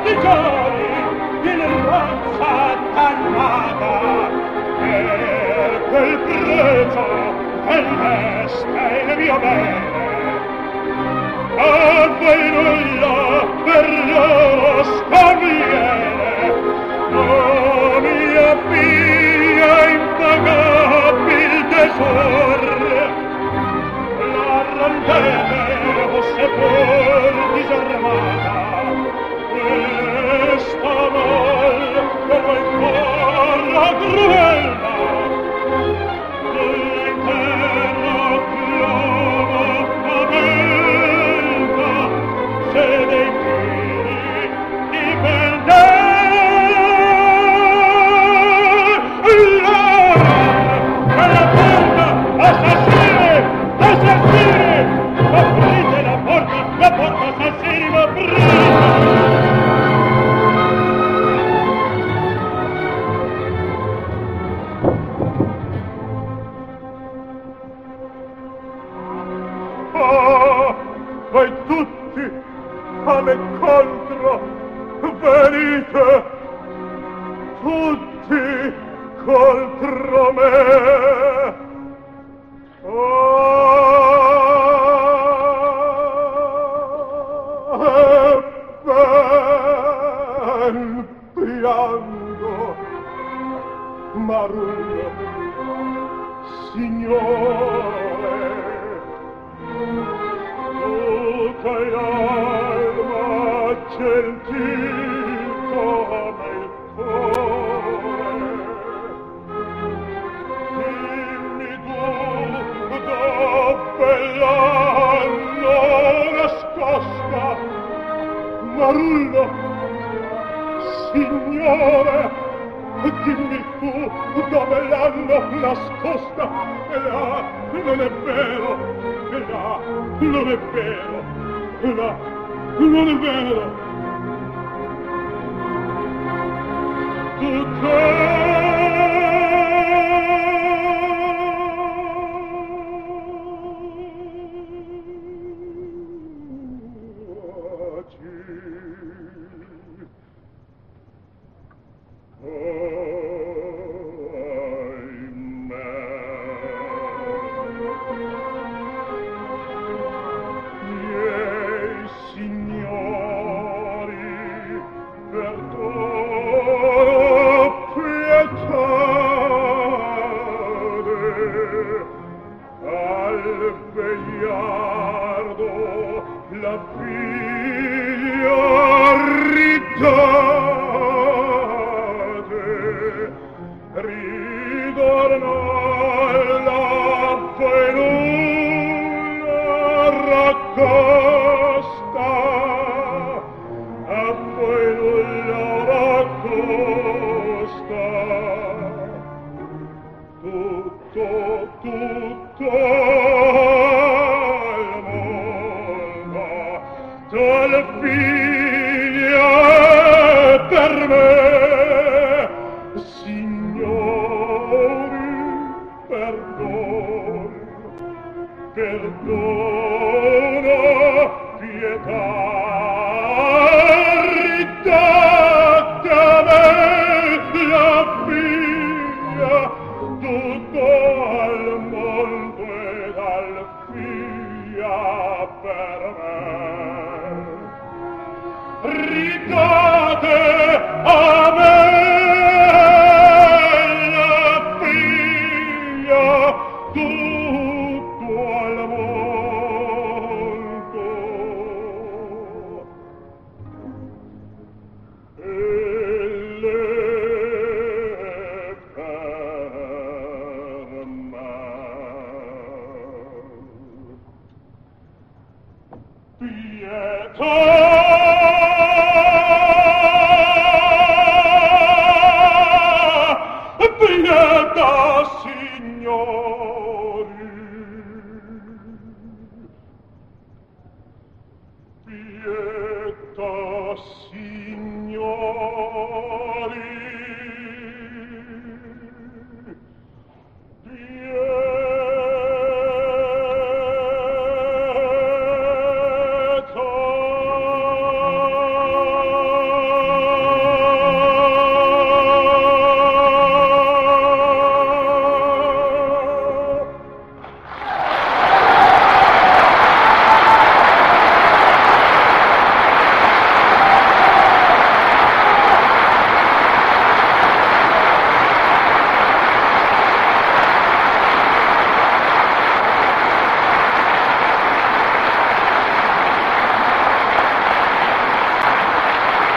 prigioni in razza dannata per quel prezzo quel veste il mio bene a voi nulla per loro sconviene non mia figlia impagabil tesor la randete o sepol disarmata questa mal per voi corra cruella dell'interno globo faventa se dei piedi dipende alla porta assassini assassini aprite la porta assassini aprite voi tutti a me contro venite tutti contro me ben piango Marullo signore tutta l'alma gentil come il cuore dimmi tu dove l'hanno nascosta Marullo signore dimmi tu dove l'hanno nascosta là non è vero là non è vero là non è vero pietà, signori,